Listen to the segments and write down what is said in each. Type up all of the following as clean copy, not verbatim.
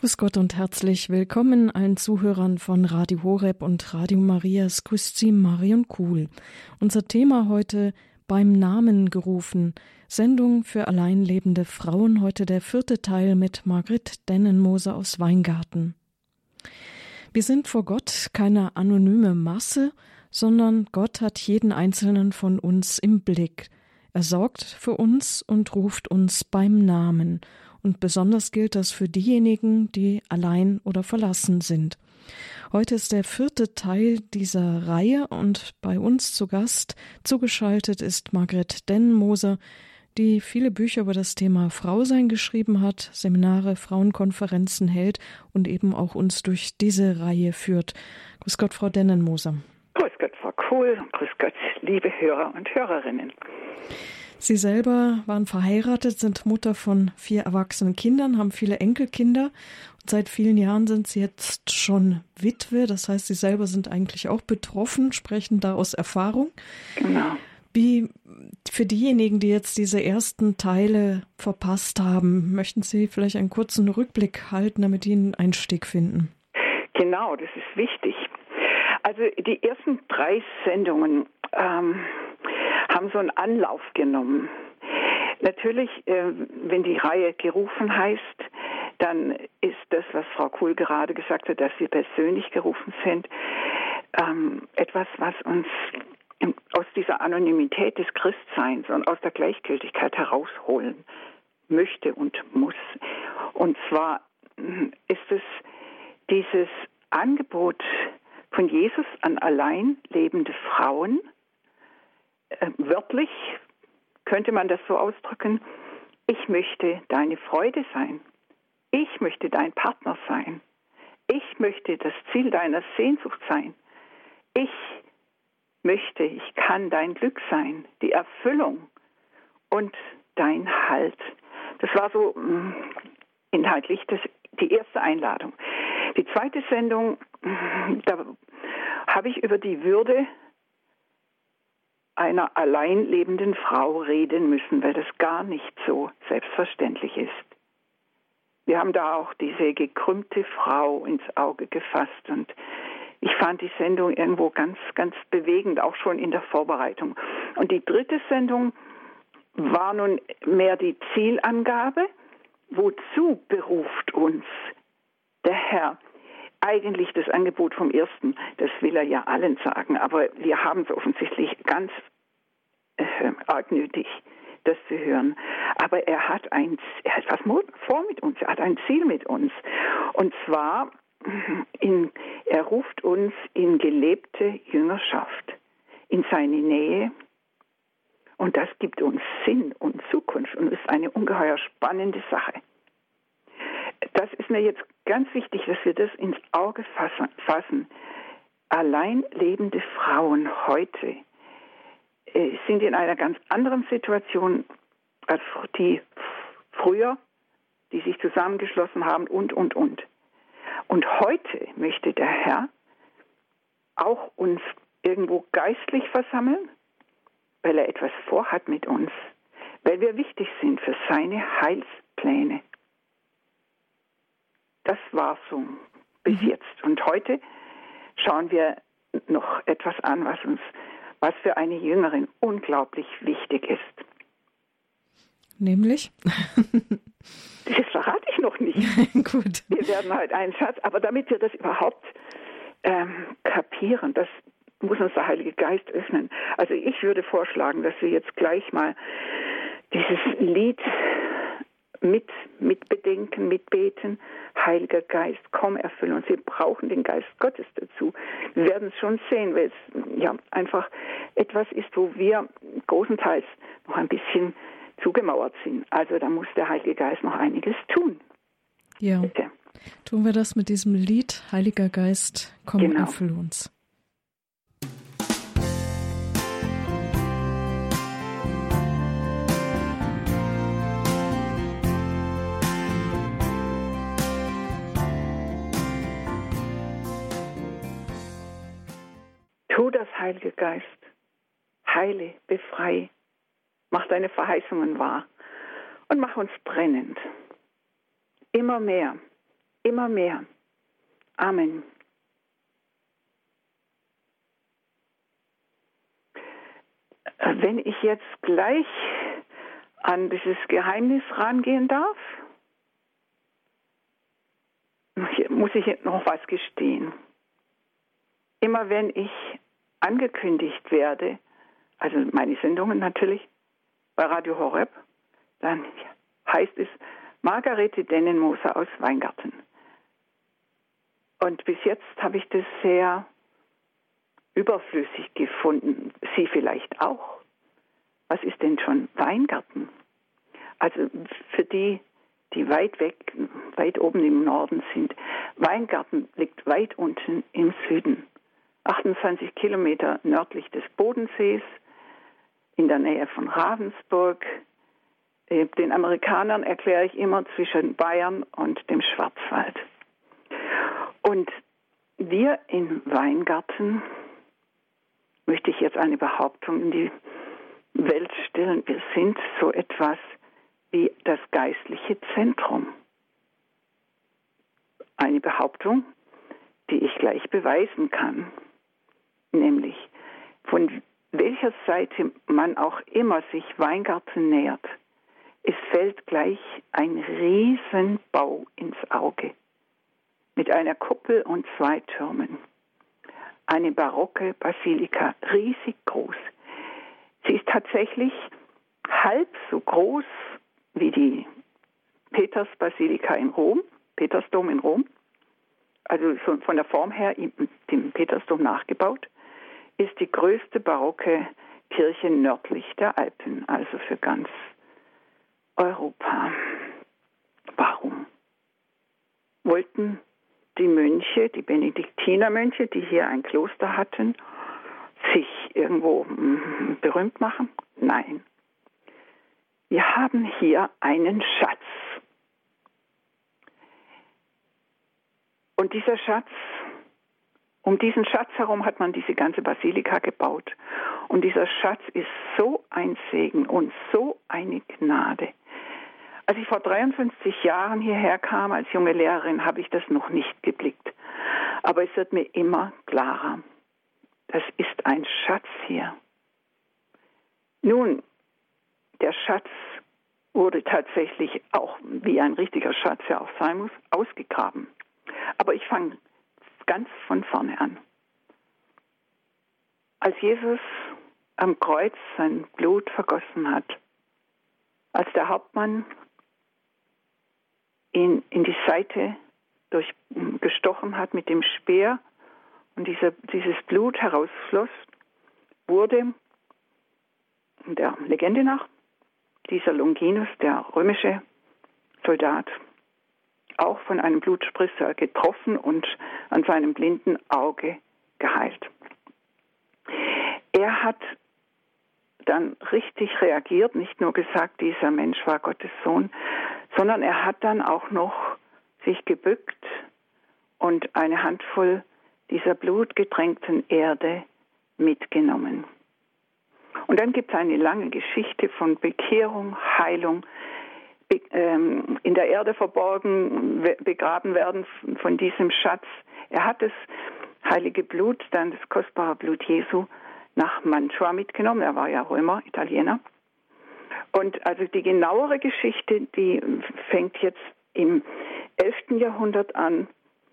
Grüß Gott und herzlich willkommen allen Zuhörern von Radio Horeb und Radio Maria. Es grüßt Sie Marion Kuhl. Unser Thema heute: beim Namen gerufen. Sendung für alleinlebende Frauen. Heute der 4. Teil mit Margrit Dennenmoser aus Weingarten. Wir sind vor Gott keine anonyme Masse, sondern Gott hat jeden einzelnen von uns im Blick. Er sorgt für uns und ruft uns beim Namen. Und besonders gilt das für diejenigen, die allein oder verlassen sind. Heute ist der 4. Teil dieser Reihe und bei uns zu Gast zugeschaltet ist Margrit Dennenmoser, die viele Bücher über das Thema Frausein geschrieben hat, Seminare, Frauenkonferenzen hält und eben auch uns durch diese Reihe führt. Grüß Gott, Frau Dennenmoser. Grüß Gott, Frau Kuhl. Grüß Gott, liebe Hörer und Hörerinnen. Sie selber waren verheiratet, sind Mutter von 4 erwachsenen Kindern, haben viele Enkelkinder. Und seit vielen Jahren sind Sie jetzt schon Witwe. Das heißt, Sie selber sind eigentlich auch betroffen, sprechen da aus Erfahrung. Genau. Wie für diejenigen, die jetzt diese ersten Teile verpasst haben, möchten Sie vielleicht einen kurzen Rückblick halten, damit die einen Einstieg finden? Genau, das ist wichtig. Also die ersten 3 Sendungen haben so einen Anlauf genommen. Natürlich, wenn die Reihe gerufen heißt, dann ist das, was Frau Kuhl gerade gesagt hat, dass wir persönlich gerufen sind, etwas, was uns aus dieser Anonymität des Christseins und aus der Gleichgültigkeit herausholen möchte und muss. Und zwar ist es dieses Angebot von Jesus an allein lebende Frauen. Wörtlich könnte man das so ausdrücken: Ich möchte deine Freude sein. Ich möchte dein Partner sein. Ich möchte das Ziel deiner Sehnsucht sein. Ich kann dein Glück sein, die Erfüllung und dein Halt. Das war so inhaltlich die erste Einladung. Die zweite Sendung, da habe ich über die Würde einer allein lebenden Frau reden müssen, weil das gar nicht so selbstverständlich ist. Wir haben da auch diese gekrümmte Frau ins Auge gefasst und ich fand die Sendung irgendwo ganz, ganz bewegend, auch schon in der Vorbereitung. Und die dritte Sendung war nun mehr die Zielangabe. Wozu beruft uns der Herr? Eigentlich das Angebot vom Ersten, das will er ja allen sagen, aber wir haben es offensichtlich ganz arg nötig, das zu hören. Aber er hat was vor mit uns, er hat ein Ziel mit uns. Und zwar, er ruft uns in gelebte Jüngerschaft, in seine Nähe. Und das gibt uns Sinn und Zukunft und ist eine ungeheuer spannende Sache. Das ist mir jetzt ganz wichtig, dass wir das ins Auge fassen. Allein lebende Frauen heute sind in einer ganz anderen Situation als die früher, die sich zusammengeschlossen haben und. Und heute möchte der Herr auch uns irgendwo geistlich versammeln, weil er etwas vorhat mit uns, weil wir wichtig sind für seine Heilspläne. Das war so bis jetzt. Und heute schauen wir noch etwas an, was für eine Jüngerin unglaublich wichtig ist. Nämlich? Das verrate ich noch nicht. Gut. Wir werden heute einen Satz, aber damit wir das überhaupt kapieren, das muss uns der Heilige Geist öffnen. Also ich würde vorschlagen, dass wir jetzt gleich mal dieses Lied mit bedenken, mitbeten. Heiliger Geist, komm, erfülle uns. Wir brauchen den Geist Gottes dazu. Wir werden es schon sehen, weil es ja einfach etwas ist, wo wir großenteils noch ein bisschen zugemauert sind. Also da muss der Heilige Geist noch einiges tun. Ja, bitte. Tun wir das mit diesem Lied, Heiliger Geist, komm, erfülle uns. Tu das, Heilige Geist. Heile, befreie. Mach deine Verheißungen wahr und mach uns brennend. Immer mehr immer mehr. Amen. Wenn ich jetzt gleich an dieses Geheimnis rangehen darf, muss ich noch was gestehen. Immer wenn ich angekündigt werde, also meine Sendungen natürlich bei Radio Horeb, dann heißt es Margarete Dennenmoser aus Weingarten. Und bis jetzt habe ich das sehr überflüssig gefunden. Sie vielleicht auch. Was ist denn schon Weingarten? Also für die weit weg, weit oben im Norden sind, Weingarten liegt weit unten im Süden. 28 Kilometer nördlich des Bodensees, in der Nähe von Ravensburg. Den Amerikanern erkläre ich immer zwischen Bayern und dem Schwarzwald. Und wir in Weingarten, möchte ich jetzt eine Behauptung in die Welt stellen, wir sind so etwas wie das geistliche Zentrum. Eine Behauptung, die ich gleich beweisen kann, nämlich von welcher Seite man auch immer sich Weingarten nähert, es fällt gleich ein Riesenbau ins Auge mit einer Kuppel und 2 Türmen. Eine barocke Basilika, riesig groß. Sie ist tatsächlich halb so groß wie die Petersbasilika in Rom, Petersdom in Rom, also von der Form her dem Petersdom nachgebaut, ist die größte barocke Kirche nördlich der Alpen, also für ganz Europa. Warum wollten die Mönche, die Benediktinermönche, die hier ein Kloster hatten, sich irgendwo berühmt machen? Nein. Wir haben hier einen Schatz. Und dieser Schatz, um diesen Schatz herum hat man diese ganze Basilika gebaut. Und dieser Schatz ist so ein Segen und so eine Gnade. Als ich vor 53 Jahren hierher kam als junge Lehrerin, habe ich das noch nicht geblickt. Aber es wird mir immer klarer. Das ist ein Schatz hier. Nun, der Schatz wurde tatsächlich auch, wie ein richtiger Schatz ja auch sein muss, ausgegraben. Aber ich fange ganz von vorne an. Als Jesus am Kreuz sein Blut vergossen hat, als der Hauptmann ihn in die Seite gestochen hat mit dem Speer und dieses Blut herausfloss, wurde der Legende nach dieser Longinus, der römische Soldat, auch von einem Blutspritzer getroffen und an seinem blinden Auge geheilt. Er hat dann richtig reagiert, nicht nur gesagt, dieser Mensch war Gottes Sohn, sondern er hat dann auch noch sich gebückt und eine Handvoll dieser blutgetränkten Erde mitgenommen. Und dann gibt es eine lange Geschichte von Bekehrung, Heilung, in der Erde verborgen, begraben werden von diesem Schatz. Er hat das heilige Blut, dann das kostbare Blut Jesu, nach Mantua mitgenommen. Er war ja Römer, Italiener. Und also die genauere Geschichte, die fängt jetzt im 11. Jahrhundert an.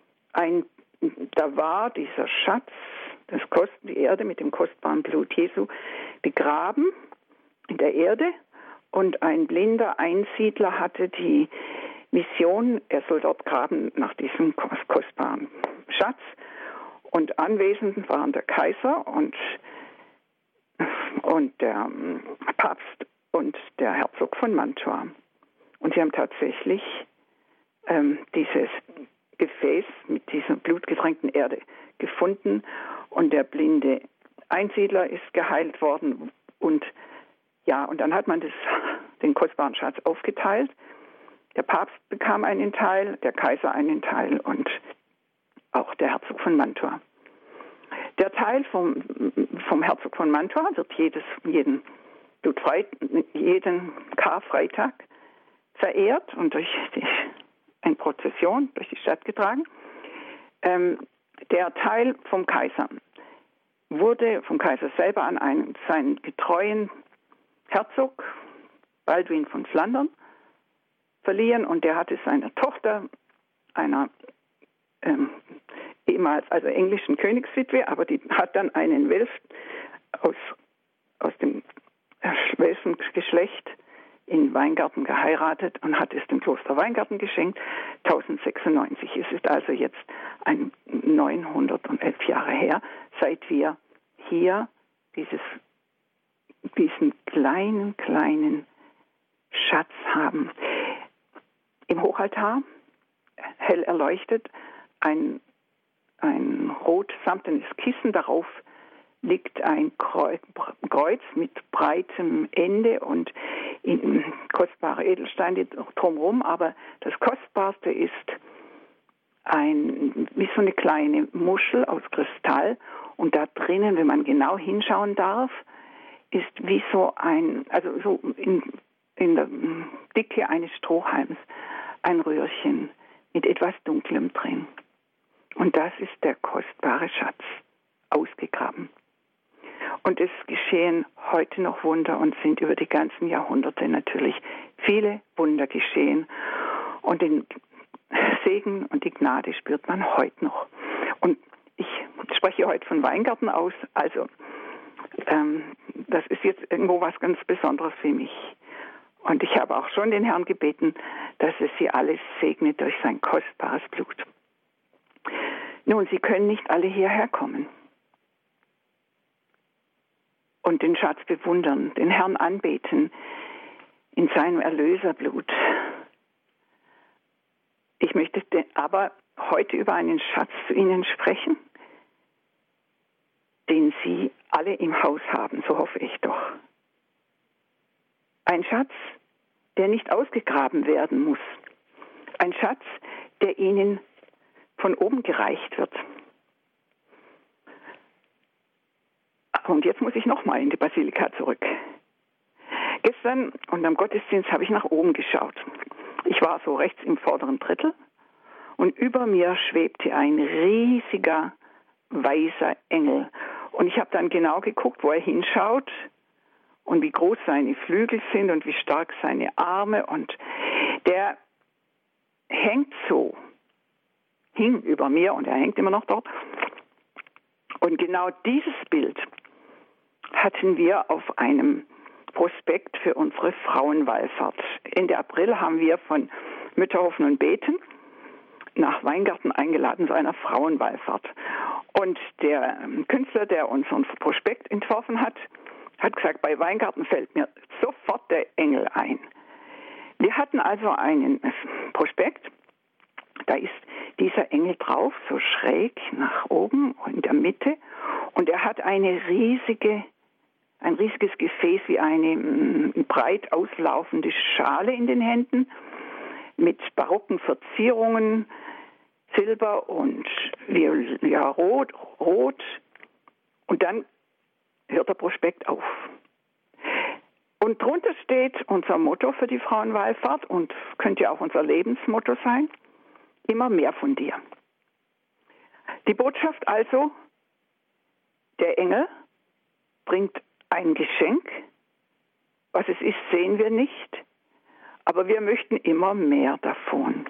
Da war dieser Schatz, die Erde mit dem kostbaren Blut Jesu, begraben in der Erde. Und ein blinder Einsiedler hatte die Mission, er soll dort graben nach diesem kostbaren Schatz. Und anwesend waren der Kaiser und der Papst und der Herzog von Mantua. Und sie haben tatsächlich dieses Gefäß mit dieser blutgetränkten Erde gefunden. Und der blinde Einsiedler ist geheilt worden. Und dann hat man den kostbaren Schatz aufgeteilt. Der Papst bekam einen Teil, der Kaiser einen Teil und auch der Herzog von Mantua. Der Teil vom Herzog von Mantua wird jeden Karfreitag verehrt und durch eine Prozession durch die Stadt getragen. Der Teil vom Kaiser wurde vom Kaiser selber an seinen getreuen Herzog Baldwin von Flandern verliehen, und der hatte seiner Tochter, einer ehemals also englischen Königswitwe, aber die hat dann einen Welf aus dem Welfengeschlecht in Weingarten geheiratet und hat es dem Kloster Weingarten geschenkt. 1096 ist es also jetzt 911 Jahre her, seit wir hier diesen kleinen Schatz haben. Im Hochaltar, hell erleuchtet, ein rot-samtenes Kissen, darauf liegt ein Kreuz mit breitem Ende und kostbare Edelsteine drumherum, aber das Kostbarste ist wie so eine kleine Muschel aus Kristall, und da drinnen, wenn man genau hinschauen darf, ist wie so so in der Dicke eines Strohhalms ein Röhrchen mit etwas Dunklem drin. Und das ist der kostbare Schatz, ausgegraben. Und es geschehen heute noch Wunder und sind über die ganzen Jahrhunderte natürlich viele Wunder geschehen. Und den Segen und die Gnade spürt man heute noch. Und ich spreche heute von Weingarten aus, also das ist jetzt irgendwo was ganz Besonderes für mich. Und ich habe auch schon den Herrn gebeten, dass er sie alles segnet durch sein kostbares Blut. Nun, sie können nicht alle hierher kommen und den Schatz bewundern, den Herrn anbeten in seinem Erlöserblut. Ich möchte aber heute über einen Schatz zu Ihnen sprechen, den Sie alle im Haus haben, so hoffe ich doch. Ein Schatz, der nicht ausgegraben werden muss. Ein Schatz, der Ihnen von oben gereicht wird. Und jetzt muss ich nochmal in die Basilika zurück. Gestern und am Gottesdienst habe ich nach oben geschaut. Ich war so rechts im vorderen Drittel und über mir schwebte ein riesiger weißer Engel. Und ich habe dann genau geguckt, wo er hinschaut und wie groß seine Flügel sind und wie stark seine Arme. Und der hing über mir und er hängt immer noch dort. Und genau dieses Bild hatten wir auf einem Prospekt für unsere Frauenwallfahrt. Ende April haben wir von Mütterhofen und Beten nach Weingarten eingeladen zu einer Frauenwallfahrt. Und der Künstler, der uns unser Prospekt entworfen hat, hat gesagt, bei Weingarten fällt mir sofort der Engel ein. Wir hatten also einen Prospekt, da ist dieser Engel drauf, so schräg nach oben in der Mitte, und er hat ein riesiges Gefäß wie eine breit auslaufende Schale in den Händen mit barocken Verzierungen, Silber und Rot, und dann hört der Prospekt auf. Und drunter steht unser Motto für die Frauenwallfahrt und könnte ja auch unser Lebensmotto sein: immer mehr von dir. Die Botschaft also, der Engel bringt ein Geschenk. Was es ist, sehen wir nicht, aber wir möchten immer mehr davon.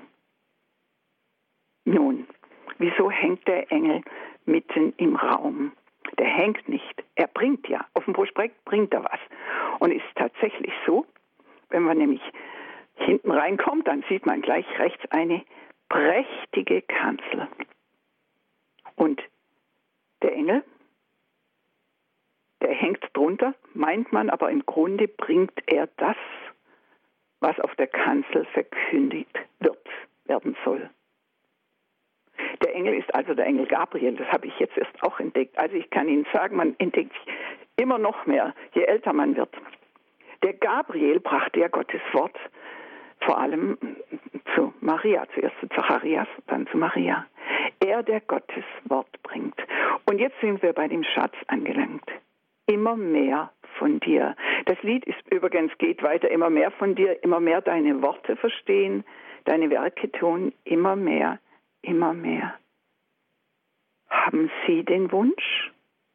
Nun, wieso hängt der Engel mitten im Raum? Der hängt nicht, er bringt ja. Auf dem Prospekt bringt er was. Und ist tatsächlich so, wenn man nämlich hinten reinkommt, dann sieht man gleich rechts eine prächtige Kanzel. Und der Engel, der hängt drunter, meint man, aber im Grunde bringt er das, was auf der Kanzel verkündigt werden soll. Der Engel ist also der Engel Gabriel, das habe ich jetzt erst auch entdeckt. Also ich kann Ihnen sagen, man entdeckt immer noch mehr, je älter man wird. Der Gabriel brachte ja Gottes Wort vor allem zu Maria, zuerst zu Zacharias, dann zu Maria. Er, der Gottes Wort bringt. Und jetzt sind wir bei dem Schatz angelangt. Immer mehr von dir. Das Lied geht weiter, immer mehr von dir, immer mehr deine Worte verstehen, deine Werke tun, immer mehr immer mehr. Haben Sie den Wunsch?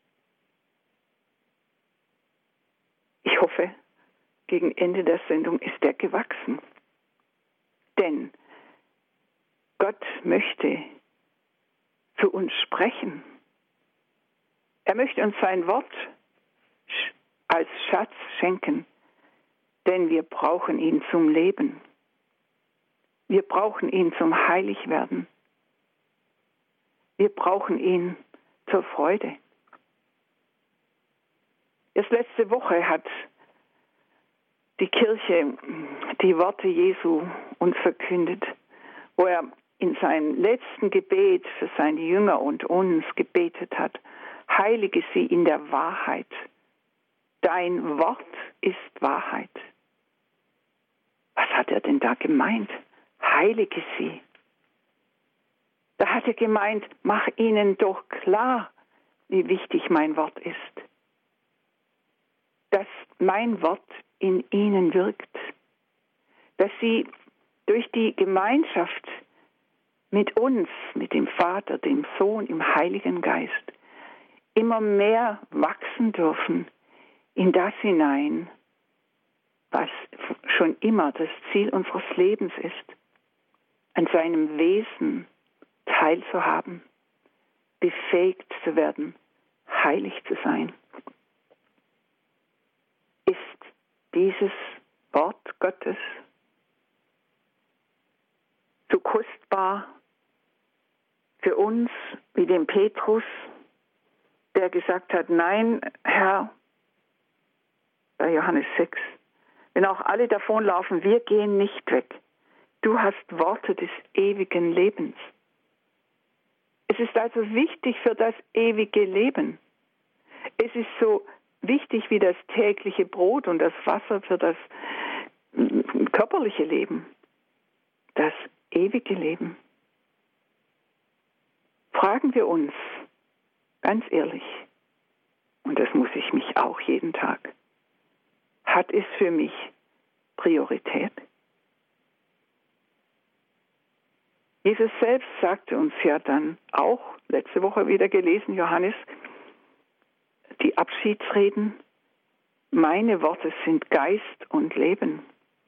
Ich hoffe, gegen Ende der Sendung ist er gewachsen. Denn Gott möchte zu uns sprechen. Er möchte uns sein Wort als Schatz schenken, denn wir brauchen ihn zum Leben. Wir brauchen ihn zum Heiligwerden. Wir brauchen ihn zur Freude. Erst letzte Woche hat die Kirche die Worte Jesu uns verkündet, wo er in seinem letzten Gebet für seine Jünger und uns gebetet hat: Heilige sie in der Wahrheit. Dein Wort ist Wahrheit. Was hat er denn da gemeint? Heilige sie. Da hat er gemeint, mach ihnen doch klar, wie wichtig mein Wort ist. Dass mein Wort in ihnen wirkt. Dass sie durch die Gemeinschaft mit uns, mit dem Vater, dem Sohn, im Heiligen Geist, immer mehr wachsen dürfen in das hinein, was schon immer das Ziel unseres Lebens ist, an seinem Wesen teilzuhaben, befähigt zu werden, heilig zu sein. Ist dieses Wort Gottes so kostbar für uns wie dem Petrus, der gesagt hat: Nein, Herr, bei Johannes 6, wenn auch alle davonlaufen, wir gehen nicht weg. Du hast Worte des ewigen Lebens. Es ist also wichtig für das ewige Leben. Es ist so wichtig wie das tägliche Brot und das Wasser für das körperliche Leben. Das ewige Leben. Fragen wir uns ganz ehrlich, und das muss ich mich auch jeden Tag: Hat es für mich Priorität? Jesus selbst sagte uns ja dann auch, letzte Woche wieder gelesen, Johannes, die Abschiedsreden: Meine Worte sind Geist und Leben.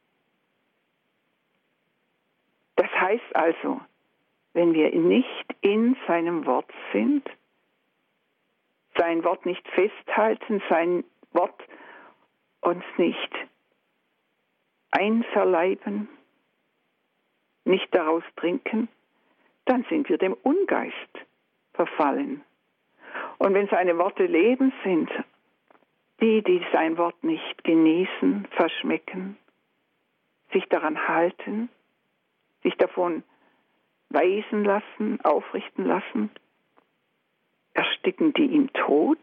Das heißt also, wenn wir nicht in seinem Wort sind, sein Wort nicht festhalten, sein Wort uns nicht einverleiben, nicht daraus trinken, dann sind wir dem Ungeist verfallen. Und wenn seine Worte Leben sind, die sein Wort nicht genießen, verschmecken, sich daran halten, sich davon weisen lassen, aufrichten lassen, ersticken die im Tod.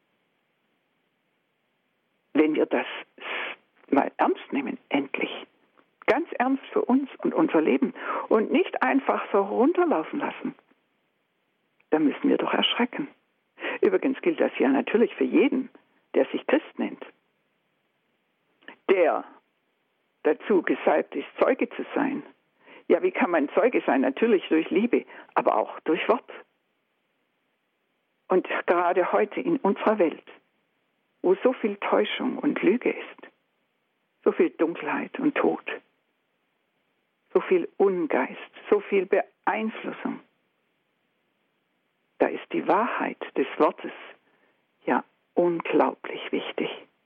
Wenn wir das mal ernst nehmen, endlich, ganz ernst für uns und unser Leben und nicht einfach so runterlaufen lassen, dann müssen wir doch erschrecken. Übrigens gilt das ja natürlich für jeden, der sich Christ nennt, der dazu gesalbt ist, Zeuge zu sein. Ja, wie kann man Zeuge sein? Natürlich durch Liebe, aber auch durch Wort. Und gerade heute in unserer Welt, wo so viel Täuschung und Lüge ist, so viel Dunkelheit und Tod, so viel Ungeist, so viel Beeinflussung, da ist die Wahrheit des Wortes ja unglaublich wichtig.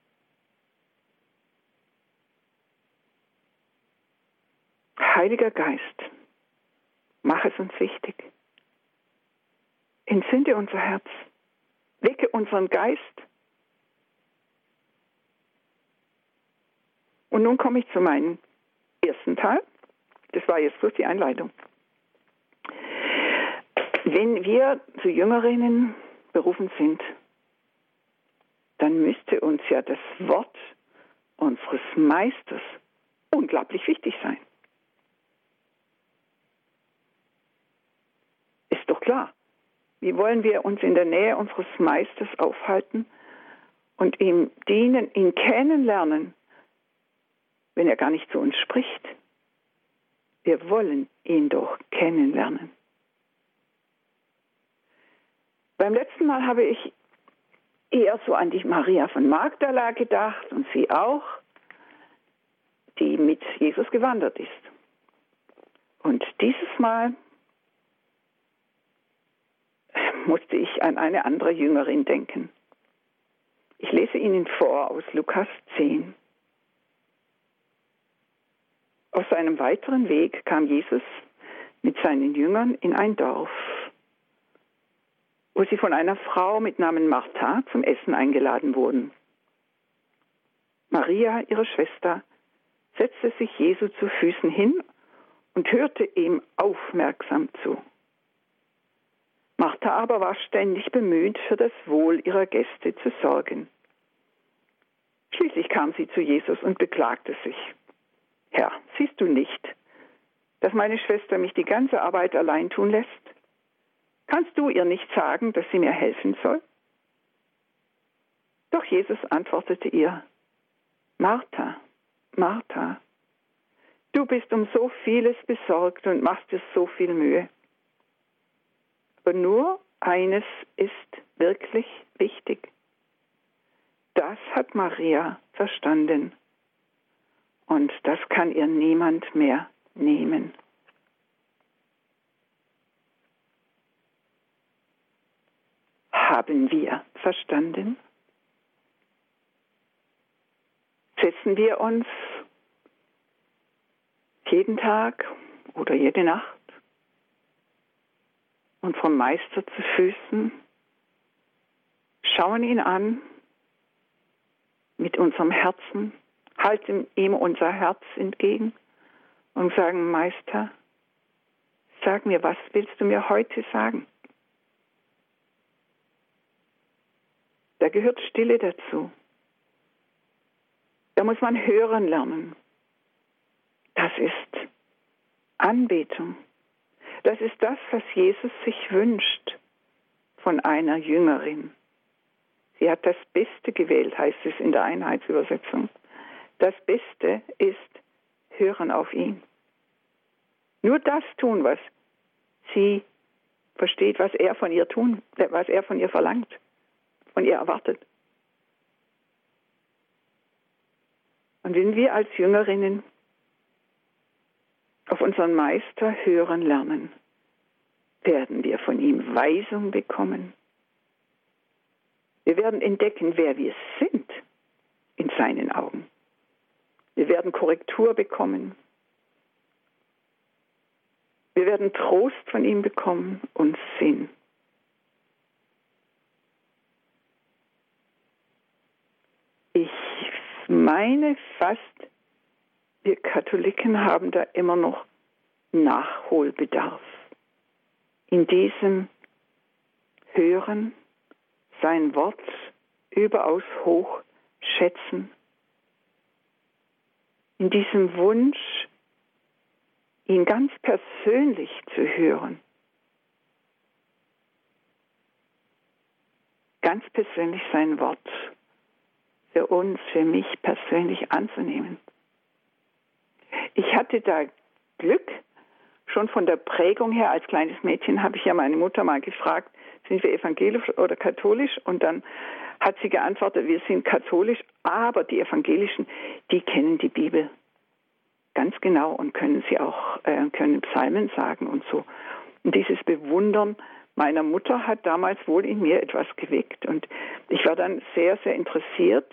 Heiliger Geist, mach es uns wichtig. Entzünde unser Herz, wecke unseren Geist. Und nun komme ich zu meinem ersten Teil. Das war jetzt bloß die Einleitung. Wenn wir zu Jüngerinnen berufen sind, dann müsste uns ja das Wort unseres Meisters unglaublich wichtig sein. Ist doch klar. Wie wollen wir uns in der Nähe unseres Meisters aufhalten und ihm dienen, ihn kennenlernen, wenn er gar nicht zu uns spricht? Wir wollen ihn doch kennenlernen. Beim letzten Mal habe ich eher so an die Maria von Magdala gedacht und sie auch, die mit Jesus gewandert ist. Und dieses Mal musste ich an eine andere Jüngerin denken. Ich lese Ihnen vor aus Lukas 10. Auf seinem weiteren Weg kam Jesus mit seinen Jüngern in ein Dorf, wo sie von einer Frau mit Namen Martha zum Essen eingeladen wurden. Maria, ihre Schwester, setzte sich Jesu zu Füßen hin und hörte ihm aufmerksam zu. Martha aber war ständig bemüht, für das Wohl ihrer Gäste zu sorgen. Schließlich kam sie zu Jesus und beklagte sich. Herr, siehst du nicht, dass meine Schwester mich die ganze Arbeit allein tun lässt? Kannst du ihr nicht sagen, dass sie mir helfen soll? Doch Jesus antwortete ihr, Martha, Martha, du bist um so vieles besorgt und machst dir so viel Mühe. Aber nur eines ist wirklich wichtig. Das hat Maria verstanden. Und das kann ihr niemand mehr nehmen. Haben wir verstanden? Setzen wir uns jeden Tag oder jede Nacht und vom Meister zu Füßen, schauen ihn an mit unserem Herzen, halten ihm unser Herz entgegen und sagen, Meister, sag mir, was willst du mir heute sagen? Da gehört Stille dazu. Da muss man hören lernen. Das ist Anbetung. Das ist das, was Jesus sich wünscht von einer Jüngerin. Sie hat das Beste gewählt, heißt es in der Einheitsübersetzung. Das Beste ist hören auf ihn. Nur das tun, was sie versteht, was er von ihr verlangt, von ihr erwartet. Und wenn wir als Jüngerinnen auf unseren Meister hören lernen, werden wir von ihm Weisung bekommen. Wir werden entdecken, wer wir sind in seinen Augen. Wir werden Korrektur bekommen. Wir werden Trost von ihm bekommen und Sinn. Ich meine fast, wir Katholiken haben da immer noch Nachholbedarf. In diesem Hören, sein Wort überaus hoch schätzen. In diesem Wunsch, ihn ganz persönlich zu hören. Ganz persönlich sein Wort für uns, für mich persönlich anzunehmen. Ich hatte da Glück, schon von der Prägung her, als kleines Mädchen habe ich ja meine Mutter mal gefragt, sind wir evangelisch oder katholisch? Und dann hat sie geantwortet, wir sind katholisch, aber die Evangelischen, die kennen die Bibel ganz genau und können sie auch können Psalmen sagen und so. Und dieses Bewundern meiner Mutter hat damals wohl in mir etwas geweckt. Und ich war dann sehr, sehr interessiert,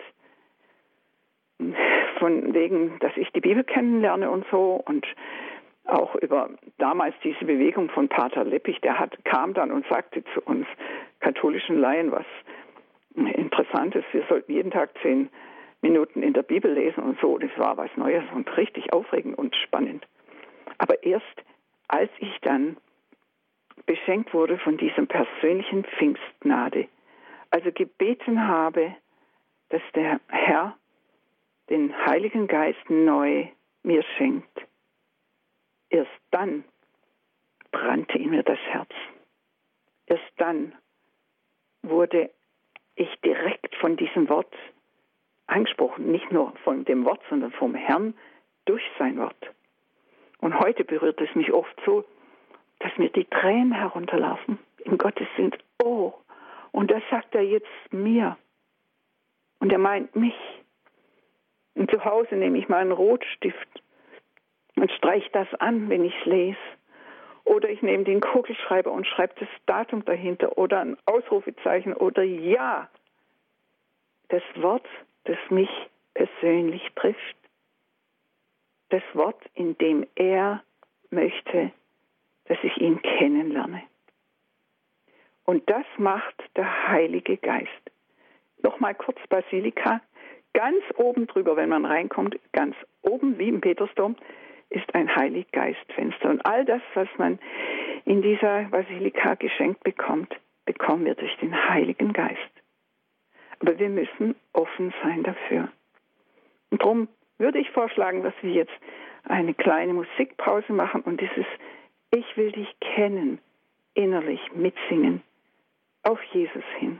von wegen, dass ich die Bibel kennenlerne und so, und auch über damals diese Bewegung von Pater Leppich, kam dann und sagte zu uns katholischen Laien was Interessantes, wir sollten jeden Tag 10 Minuten in der Bibel lesen und so. Das war was Neues und richtig aufregend und spannend. Aber erst als ich dann beschenkt wurde von diesem persönlichen Pfingstgnade, also gebeten habe, dass der Herr den Heiligen Geist neu mir schenkt, erst dann brannte in mir das Herz. Erst dann wurde ich direkt von diesem Wort angesprochen, nicht nur von dem Wort, sondern vom Herrn durch sein Wort. Und heute berührt es mich oft so, dass mir die Tränen herunterlaufen im Gottesdienst. Oh, Und das sagt er jetzt mir. Und er meint mich. Und zu Hause nehme ich mal einen Rotstift und streiche das an, wenn ich es lese. Oder ich nehme den Kugelschreiber und schreibe das Datum dahinter oder ein Ausrufezeichen oder ja. Das Wort, das mich persönlich trifft. Das Wort, in dem er möchte, dass ich ihn kennenlerne. Und das macht der Heilige Geist. Nochmal kurz Basilika. Ganz oben drüber, wenn man reinkommt, ganz oben wie im Petersdom, ist ein Heiliggeistfenster. Und all das, was man in dieser Basilika geschenkt bekommt, bekommen wir durch den Heiligen Geist. Aber wir müssen offen sein dafür. Und darum würde ich vorschlagen, dass wir jetzt eine kleine Musikpause machen und dieses Ich will dich kennen, innerlich mitsingen, auf Jesus hin.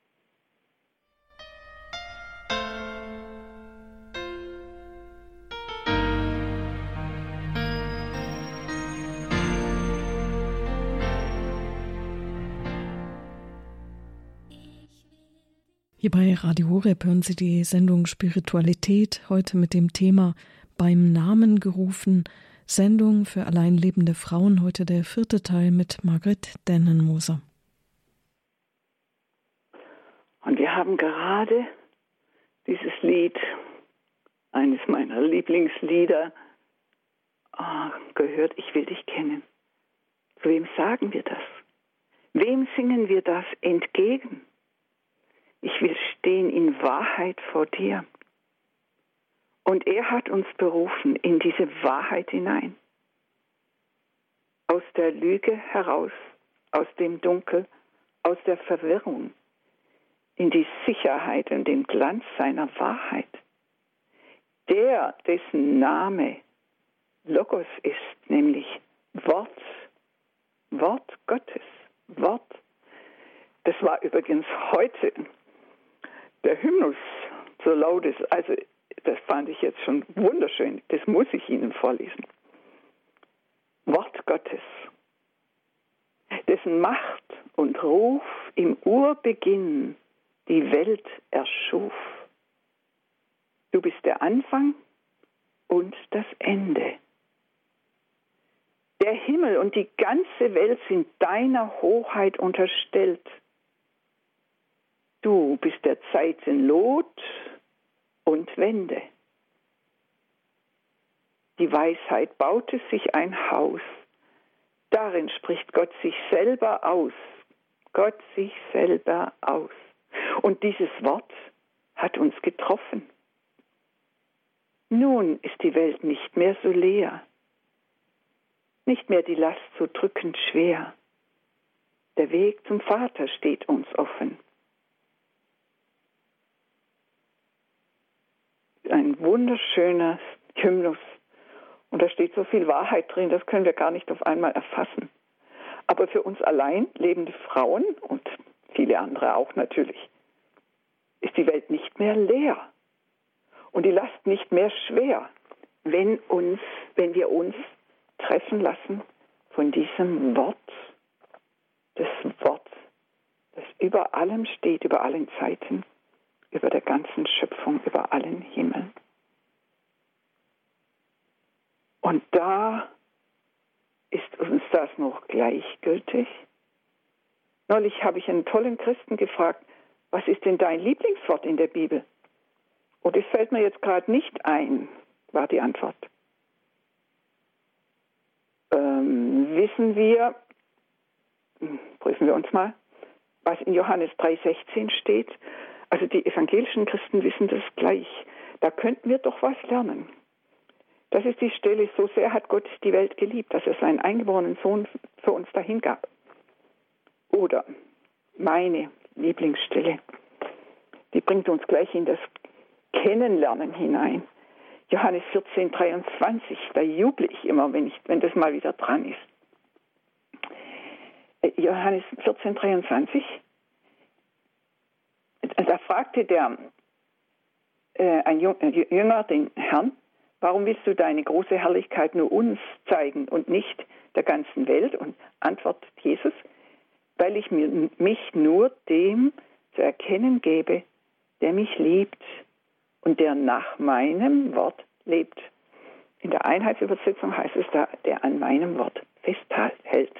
Hier bei Radio Horeb hören Sie die Sendung Spiritualität, heute mit dem Thema Beim Namen gerufen, Sendung für allein lebende Frauen, heute der 4. Teil mit Margret Dennenmoser. Und wir haben gerade dieses Lied, eines meiner Lieblingslieder, gehört, ich will dich kennen. Zu wem sagen wir das? Wem singen wir das entgegen? Ich will stehen in Wahrheit vor dir. Und er hat uns berufen in diese Wahrheit hinein. Aus der Lüge heraus, aus dem Dunkel, aus der Verwirrung, in die Sicherheit und den Glanz seiner Wahrheit. Der, dessen Name Logos ist, nämlich Wort Gottes, Wort. Das war übrigens heute der Hymnus zur Laudes, also das fand ich jetzt schon wunderschön, das muss ich Ihnen vorlesen. Wort Gottes, dessen Macht und Ruf im Urbeginn die Welt erschuf. Du bist der Anfang und das Ende. Der Himmel und die ganze Welt sind deiner Hoheit unterstellt. Du bist der Zeiten Lot und Wende. Die Weisheit baute sich ein Haus. Darin spricht Gott sich selber aus. Gott sich selber aus. Und dieses Wort hat uns getroffen. Nun ist die Welt nicht mehr so leer. Nicht mehr die Last so drückend schwer. Der Weg zum Vater steht uns offen. Ein wunderschöner Hymnus. Und da steht so viel Wahrheit drin, das können wir gar nicht auf einmal erfassen. Aber für uns allein lebende Frauen und viele andere auch natürlich, ist die Welt nicht mehr leer und die Last nicht mehr schwer, wenn wir uns treffen lassen von diesem Wort, das Wort, das über allem steht, über allen Zeiten, über der ganzen Schöpfung, über allen Himmeln. Und da ist uns das noch gleichgültig. Neulich habe ich einen tollen Christen gefragt, was ist denn dein Lieblingswort in der Bibel? Und es fällt mir jetzt gerade nicht ein, war die Antwort. Wissen wir, prüfen wir uns mal, was in Johannes 3,16 steht. Also die evangelischen Christen wissen das gleich. Da könnten wir doch was lernen. Das ist die Stelle, so sehr hat Gott die Welt geliebt, dass er seinen eingeborenen Sohn für uns dahingab. Oder meine Lieblingsstelle, die bringt uns gleich in das Kennenlernen hinein. Johannes 14,23, da juble ich immer, wenn das mal wieder dran ist. Johannes 14,23, da fragte ein Jünger den Herrn, warum willst du deine große Herrlichkeit nur uns zeigen und nicht der ganzen Welt? Und antwortet Jesus, weil ich mich nur dem zu erkennen gebe, der mich liebt und der nach meinem Wort lebt. In der Einheitsübersetzung heißt es da, der an meinem Wort festhält.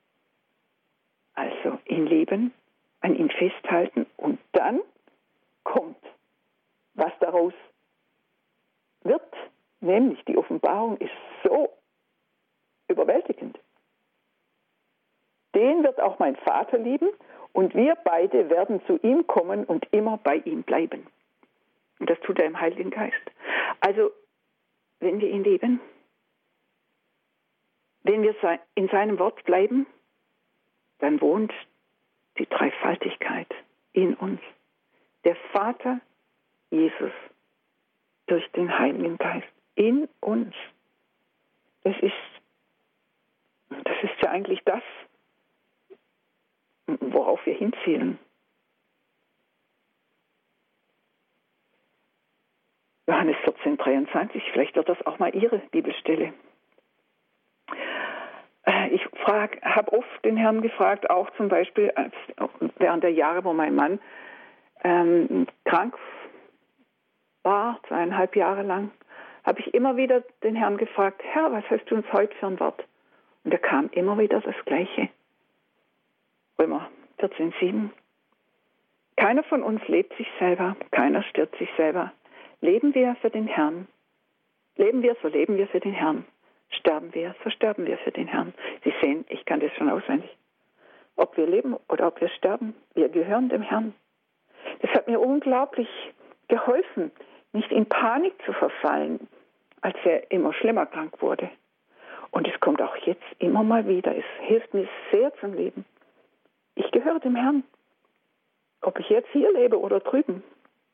Also ihn lieben, an ihn festhalten und dann kommt, was daraus wird, nämlich die Offenbarung ist so überwältigend. Den wird auch mein Vater lieben und wir beide werden zu ihm kommen und immer bei ihm bleiben. Und das tut er im Heiligen Geist. Also, wenn wir ihn lieben, wenn wir in seinem Wort bleiben, dann wohnt die Dreifaltigkeit in uns. Der Vater, Jesus, durch den Heiligen Geist in uns. Das ist ja eigentlich das, worauf wir hinzielen. Johannes 14,23, vielleicht wird das auch mal Ihre Bibelstelle. Ich habe oft den Herrn gefragt, auch zum Beispiel während der Jahre, wo mein Mann krank war, 2,5 Jahre lang, habe ich immer wieder den Herrn gefragt, Herr, was hast du uns heute für ein Wort? Und da kam immer wieder das Gleiche. Römer 14,7. Keiner von uns lebt sich selber, keiner stirbt sich selber. Leben wir für den Herrn. Leben wir, so leben wir für den Herrn. Sterben wir, so sterben wir für den Herrn. Sie sehen, ich kann das schon auswendig. Ob wir leben oder ob wir sterben, wir gehören dem Herrn. Das hat mir unglaublich geholfen, nicht in Panik zu verfallen, als er immer schlimmer krank wurde. Und es kommt auch jetzt immer mal wieder. Es hilft mir sehr zum Leben. Ich gehöre dem Herrn. Ob ich jetzt hier lebe oder drüben.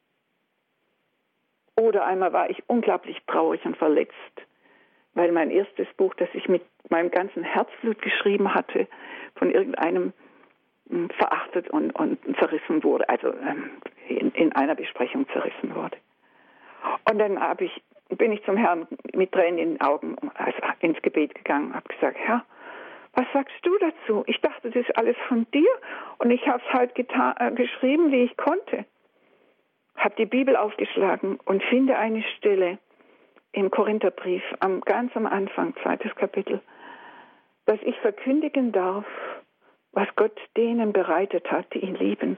Oder einmal war ich unglaublich traurig und verletzt, weil mein erstes Buch, das ich mit meinem ganzen Herzblut geschrieben hatte, von irgendeinem verachtet und zerrissen wurde, also in einer Besprechung zerrissen wurde. Und dann bin ich zum Herrn mit Tränen in den Augen ins Gebet gegangen und habe gesagt, Herr, was sagst du dazu? Ich dachte, das ist alles von dir und ich habe es halt geschrieben, wie ich konnte. Habe die Bibel aufgeschlagen und finde eine Stelle im Korintherbrief, ganz am Anfang, 2. Kapitel, dass ich verkündigen darf, was Gott denen bereitet hat, die ihn lieben.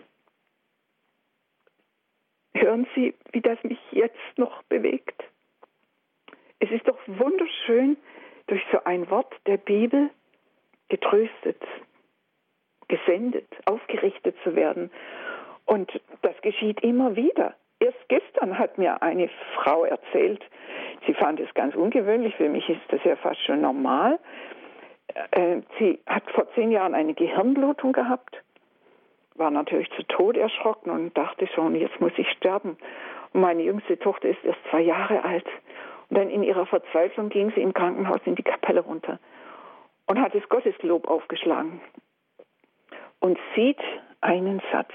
Hören Sie, wie das mich jetzt noch bewegt? Es ist doch wunderschön, durch so ein Wort der Bibel getröstet, gesendet, aufgerichtet zu werden. Und das geschieht immer wieder. Erst gestern hat mir eine Frau erzählt, sie fand es ganz ungewöhnlich, für mich ist das ja fast schon normal. Sie hat vor 10 Jahren eine Gehirnblutung gehabt, war natürlich zu Tode erschrocken und dachte schon, jetzt muss ich sterben. Und meine jüngste Tochter ist erst 2 Jahre alt. Und dann in ihrer Verzweiflung ging sie im Krankenhaus in die Kapelle runter und hat das Gotteslob aufgeschlagen und sieht einen Satz,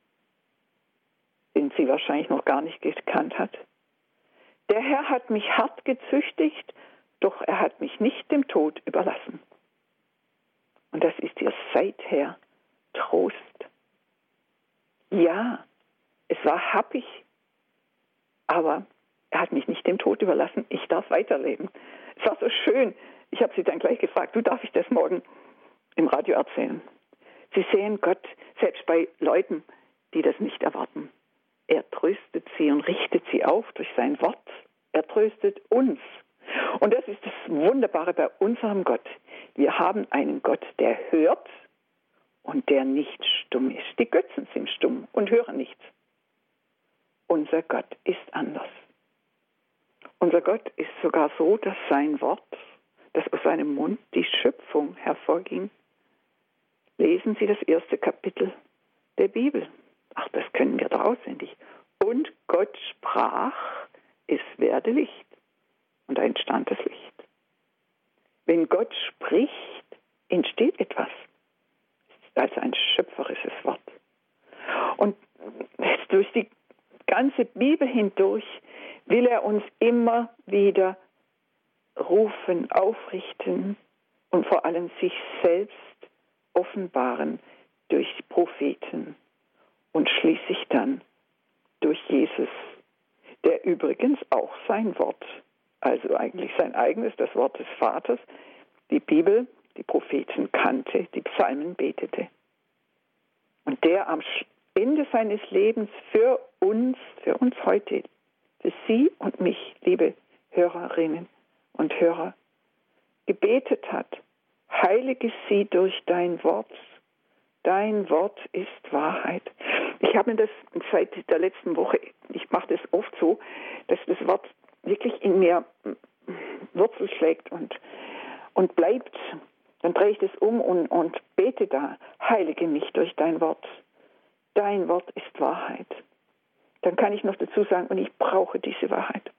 den sie wahrscheinlich noch gar nicht gekannt hat. Der Herr hat mich hart gezüchtigt, doch er hat mich nicht dem Tod überlassen. Und das ist ihr seither Trost. Ja, es war happig, aber er hat mich nicht dem Tod überlassen. Ich darf weiterleben. Es war so schön. Ich habe sie dann gleich gefragt, darf ich das morgen im Radio erzählen? Sie sehen Gott selbst bei Leuten, die das nicht erwarten. Er tröstet sie und richtet sie auf durch sein Wort. Er tröstet uns. Und das ist das Wunderbare bei unserem Gott. Wir haben einen Gott, der hört und der nicht stumm ist. Die Götzen sind stumm und hören nichts. Unser Gott ist anders. Unser Gott ist sogar so, dass sein Wort, dass aus seinem Mund die Schöpfung hervorging. Lesen Sie das 1. Kapitel der Bibel. Ach, das können wir doch auswendig. Und Gott sprach, es werde Licht. Und da entstand das Licht. Wenn Gott spricht, entsteht etwas. Es ist also ein schöpferisches Wort. Und durch die ganze Bibel hindurch will er uns immer wieder rufen, aufrichten und vor allem sich selbst offenbaren. durch Propheten und schließlich dann durch Jesus, der übrigens auch sein Wort, also eigentlich sein eigenes, das Wort des Vaters, die Bibel, die Propheten kannte, die Psalmen betete. Und der am Ende seines Lebens für uns heute, für Sie und mich, liebe Hörerinnen und Hörer, gebetet hat: Heilige sie durch dein Wort. Dein Wort ist Wahrheit. Ich habe mir das seit der letzten Woche, ich mache das oft so, dass das Wort wirklich in mir Wurzel schlägt und bleibt. Dann drehe ich das um und bete da: Heilige mich durch dein Wort. Dein Wort ist Wahrheit. Dann kann ich noch dazu sagen, und ich brauche diese Wahrheit.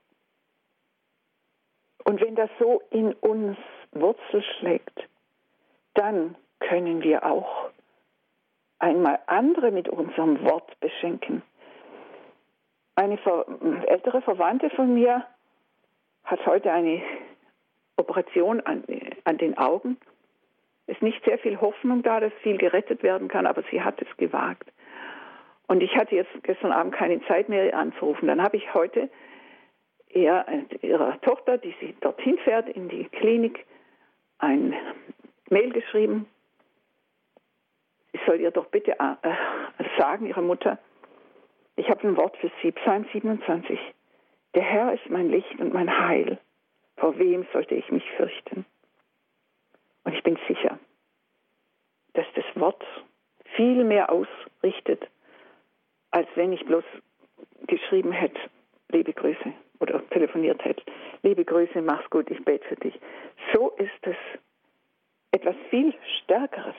Und wenn das so in uns Wurzel schlägt, dann können wir auch einmal andere mit unserem Wort beschenken. Eine ältere Verwandte von mir hat heute eine Operation an den Augen. Es ist nicht sehr viel Hoffnung da, dass viel gerettet werden kann, aber sie hat es gewagt. Und ich hatte jetzt gestern Abend keine Zeit mehr, ihr anzurufen. Dann habe ich heute ihrer Tochter, die sie dorthin fährt, in die Klinik, ein Mail geschrieben. Sie soll ihr doch bitte sagen, ihrer Mutter: Ich habe ein Wort für Sie, Psalm 27. Der Herr ist mein Licht und mein Heil. Vor wem sollte ich mich fürchten? Und ich bin sicher, dass das Wort viel mehr ausrichtet, als wenn ich bloß geschrieben hätte: Liebe Grüße, oder telefoniert hätte: Liebe Grüße, mach's gut, ich bete für dich. So ist es etwas viel Stärkeres.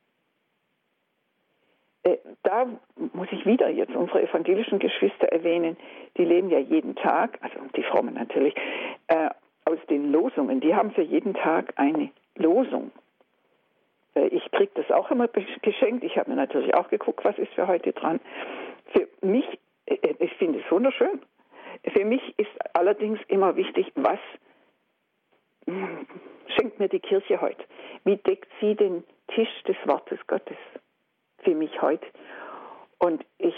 Da muss ich wieder jetzt unsere evangelischen Geschwister erwähnen, die leben ja jeden Tag, also die Frommen natürlich, aus den Losungen. Die haben für jeden Tag eine Losung. Ich kriege das auch immer geschenkt. Ich habe mir natürlich auch geguckt, was ist für heute dran. Für mich, ich finde es wunderschön. Für mich ist allerdings immer wichtig, was schenkt mir die Kirche heute? Wie deckt sie den Tisch des Wortes Gottes für mich heute? Und ich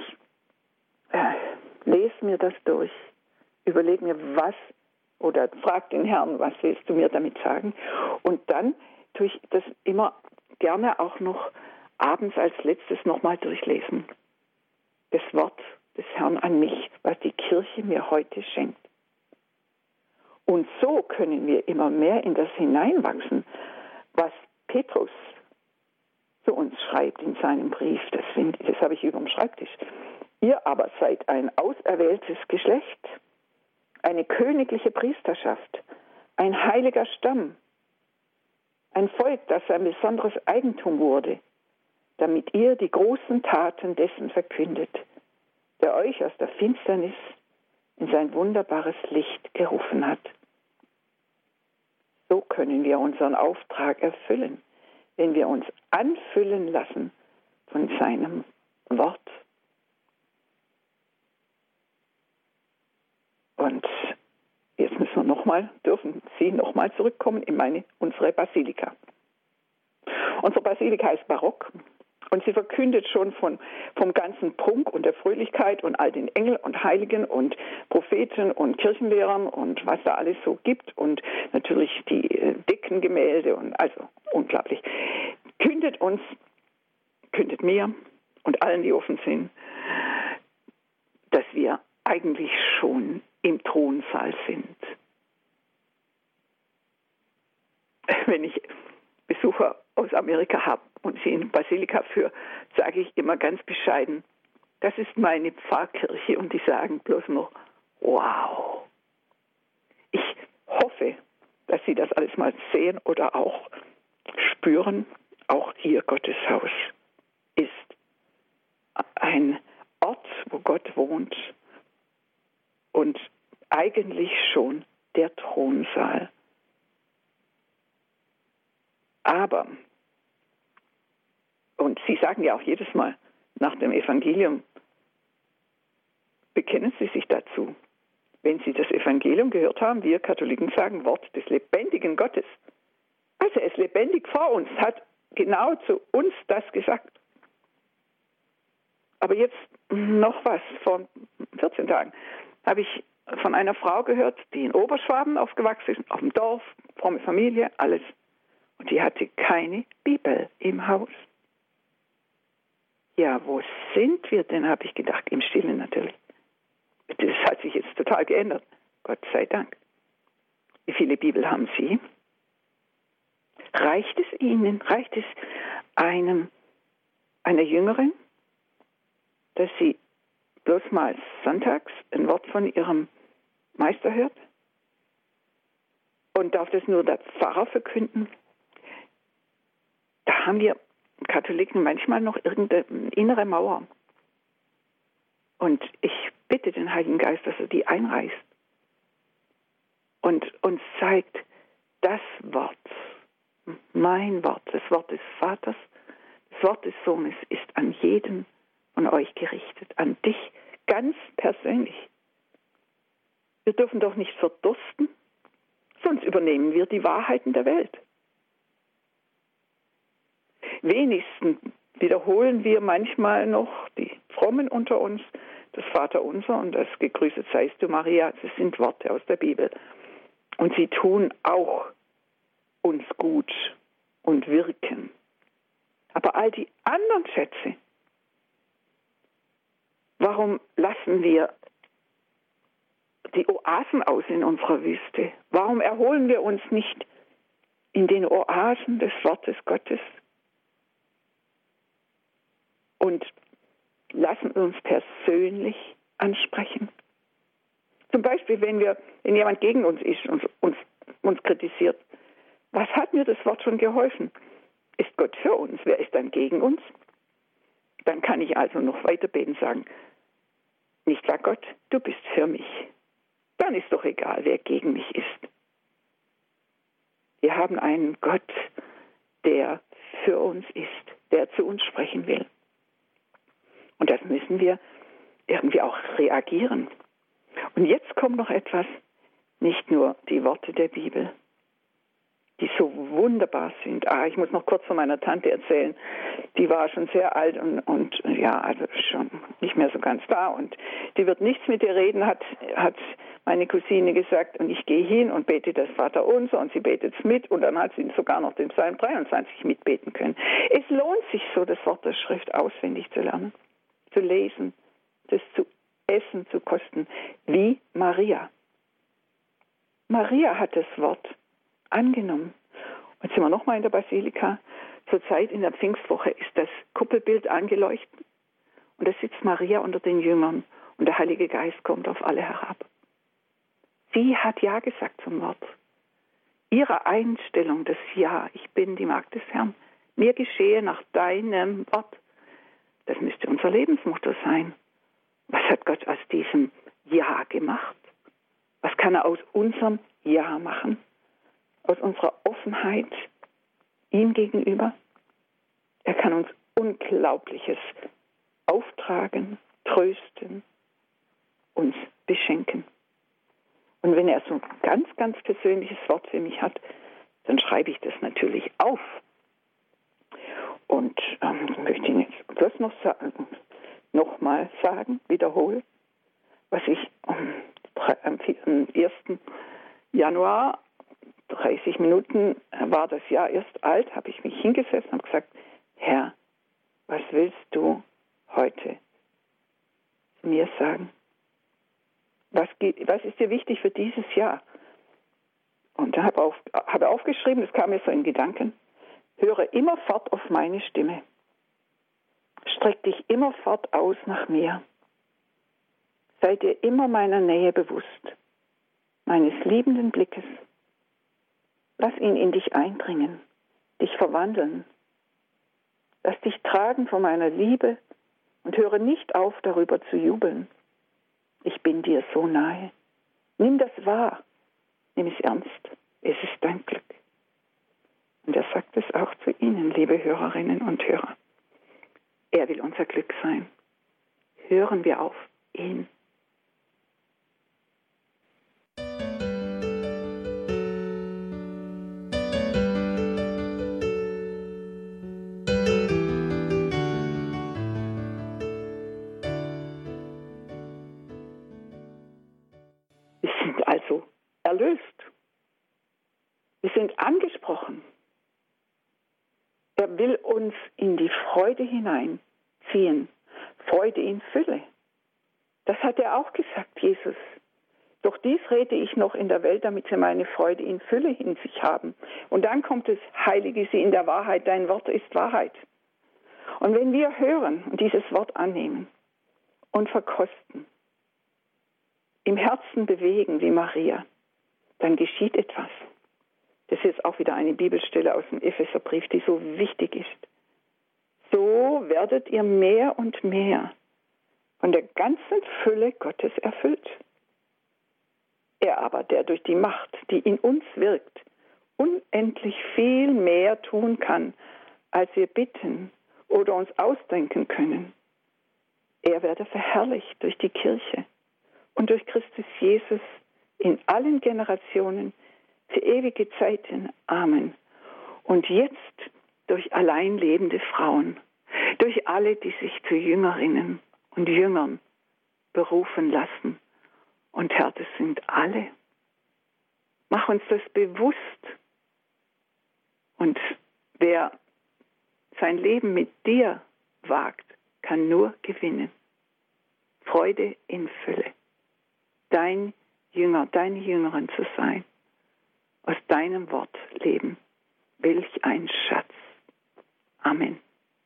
lese mir das durch, überlege mir, oder frage den Herrn, was willst du mir damit sagen? Und dann tue ich das immer gerne auch noch abends als letztes nochmal durchlesen. Das Wort des Herrn an mich, was die Kirche mir heute schenkt. Und so können wir immer mehr in das hineinwachsen, was Petrus zu uns schreibt in seinem Brief. Das habe ich über dem Schreibtisch. Ihr aber seid ein auserwähltes Geschlecht, eine königliche Priesterschaft, ein heiliger Stamm, ein Volk, das ein besonderes Eigentum wurde, damit ihr die großen Taten dessen verkündet, der euch aus der Finsternis in sein wunderbares Licht gerufen hat. So können wir unseren Auftrag erfüllen, wenn wir uns anfüllen lassen von seinem Wort. Und jetzt dürfen Sie nochmal zurückkommen in unsere Basilika. Unsere Basilika ist barock und sie verkündet schon vom ganzen Prunk und der Fröhlichkeit und all den Engeln und Heiligen und Propheten und Kirchenlehrern und was da alles so gibt und natürlich die Deckengemälde und also unglaublich. Kündet mir und allen, die offen sind, dass wir eigentlich schon im Thronsaal sind. Wenn ich Besucher aus Amerika habe und sie in Basilika führe, sage ich immer ganz bescheiden: Das ist meine Pfarrkirche, und die sagen bloß noch: Wow. Ich hoffe, dass Sie das alles mal sehen oder auch spüren. Auch Ihr Gotteshaus ist ein Ort, wo Gott wohnt und eigentlich schon der Thronsaal. Aber, und Sie sagen ja auch jedes Mal nach dem Evangelium, bekennen Sie sich dazu. Wenn Sie das Evangelium gehört haben, wir Katholiken sagen Wort des lebendigen Gottes. Also er ist lebendig vor uns, hat genau zu uns das gesagt. Aber jetzt noch was. Vor 14 Tagen habe ich von einer Frau gehört, die in Oberschwaben aufgewachsen ist, auf dem Dorf, fromme Familie, alles. Und die hatte keine Bibel im Haus. Ja, wo sind wir denn, habe ich gedacht, im Stillen natürlich. Das hat sich jetzt total geändert, Gott sei Dank. Wie viele Bibel haben Sie? Reicht es Ihnen, reicht es einer Jüngeren, dass sie bloß mal sonntags ein Wort von ihrem Meister hört? Und darf das nur der Pfarrer verkünden? Da haben wir Katholiken manchmal noch irgendeine innere Mauer. Und ich bitte den Heiligen Geist, dass er die einreißt und uns zeigt, das Wort, mein Wort, das Wort des Vaters, das Wort des Sohnes ist an jeden von euch gerichtet, an dich ganz persönlich. Wir dürfen doch nicht verdursten, sonst übernehmen wir die Wahrheiten der Welt. Wenigstens wiederholen wir manchmal noch, die Frommen unter uns, das Vaterunser und das Gegrüßet seist du, Maria. Das sind Worte aus der Bibel. Und sie tun auch uns gut und wirken. Aber all die anderen Schätze, warum lassen wir die Oasen aus in unserer Wüste? Warum erholen wir uns nicht in den Oasen des Wortes Gottes und lassen uns persönlich ansprechen? Zum Beispiel, wenn jemand gegen uns ist und uns kritisiert. Was hat mir das Wort schon geholfen? Ist Gott für uns? Wer ist dann gegen uns? Dann kann ich also noch weiter beten und sagen, nicht wahr Gott, du bist für mich. Dann ist doch egal, wer gegen mich ist. Wir haben einen Gott, der für uns ist, der zu uns sprechen will. Und das müssen wir irgendwie auch reagieren. Und jetzt kommt noch etwas, nicht nur die Worte der Bibel, die so wunderbar sind. Ich muss noch kurz von meiner Tante erzählen. Die war schon sehr alt und ja, also schon nicht mehr so ganz da. Und die wird nichts mit dir reden, hat meine Cousine gesagt. Und ich gehe hin und bete das Vaterunser und sie betet es mit. Und dann hat sie sogar noch den Psalm 23 mitbeten können. Es lohnt sich so, das Wort der Schrift auswendig zu lernen, zu lesen, das zu essen, zu kosten, wie Maria. Maria hat das Wort angenommen. Jetzt sind wir nochmal in der Basilika. Zurzeit in der Pfingstwoche ist das Kuppelbild angeleuchtet und da sitzt Maria unter den Jüngern und der Heilige Geist kommt auf alle herab. Sie hat Ja gesagt zum Wort. Ihre Einstellung, das Ja, ich bin die Magd des Herrn, mir geschehe nach deinem Wort, das müsste unser Lebensmotto sein. Was hat Gott aus diesem Ja gemacht? Was kann er aus unserem Ja machen? Aus unserer Offenheit ihm gegenüber. Er kann uns Unglaubliches auftragen, trösten, uns beschenken. Und wenn er so ein ganz, ganz persönliches Wort für mich hat, dann schreibe ich das natürlich auf. Und möchte Ihnen jetzt bloß noch mal sagen, wiederholen, was ich am 1. Januar 30 Minuten war das Jahr erst alt, habe ich mich hingesetzt und habe gesagt, Herr, was willst du heute mir sagen? Was ist dir wichtig für dieses Jahr? Und da habe aufgeschrieben, das kam mir so in Gedanken, höre immerfort auf meine Stimme. Streck dich immerfort aus nach mir. Sei dir immer meiner Nähe bewusst, meines liebenden Blickes. Lass ihn in dich eindringen, dich verwandeln. Lass dich tragen von meiner Liebe und höre nicht auf, darüber zu jubeln. Ich bin dir so nahe. Nimm das wahr, nimm es ernst. Es ist dein Glück. Und er sagt es auch zu Ihnen, liebe Hörerinnen und Hörer. Er will unser Glück sein. Hören wir auf ihn. erlöst. Wir sind angesprochen. Er will uns in die Freude hineinziehen. Freude in Fülle. Das hat er auch gesagt, Jesus. Doch dies rede ich noch in der Welt, damit sie meine Freude in Fülle in sich haben. Und dann kommt es, heilige sie in der Wahrheit, dein Wort ist Wahrheit. Und wenn wir hören und dieses Wort annehmen und verkosten, im Herzen bewegen wie Maria, dann geschieht etwas. Das ist jetzt auch wieder eine Bibelstelle aus dem Epheserbrief, die so wichtig ist. So werdet ihr mehr und mehr von der ganzen Fülle Gottes erfüllt. Er aber, der durch die Macht, die in uns wirkt, unendlich viel mehr tun kann, als wir bitten oder uns ausdenken können. Er werde verherrlicht durch die Kirche und durch Christus Jesus in allen Generationen für ewige Zeiten. Amen. Und jetzt durch allein lebende Frauen, durch alle, die sich zu Jüngerinnen und Jüngern berufen lassen. Und Herr, das sind alle. Mach uns das bewusst. Und wer sein Leben mit dir wagt, kann nur gewinnen. Freude in Fülle. Dein Jünger, deine Jüngerin zu sein. Aus deinem Wort leben. Welch ein Schatz. Amen.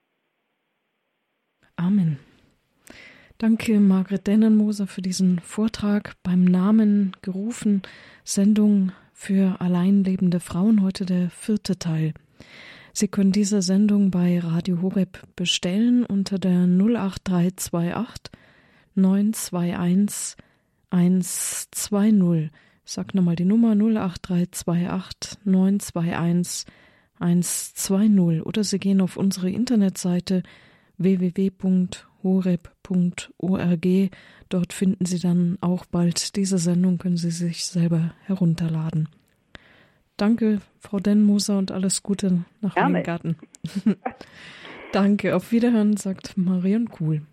Amen. Danke, Margret Dennenmoser, für diesen Vortrag beim Namen gerufen. Sendung für alleinlebende Frauen, heute der 4. Teil. Sie können diese Sendung bei Radio Horeb bestellen unter der 08328 921 120. Ich sage nochmal die Nummer 08328 921 120. Oder Sie gehen auf unsere Internetseite www.horeb.org. Dort finden Sie dann auch bald diese Sendung, können Sie sich selber herunterladen. Danke, Frau Dennenmoser, und alles Gute nach Weingarten. Danke, auf Wiederhören, sagt Marion Kuhl.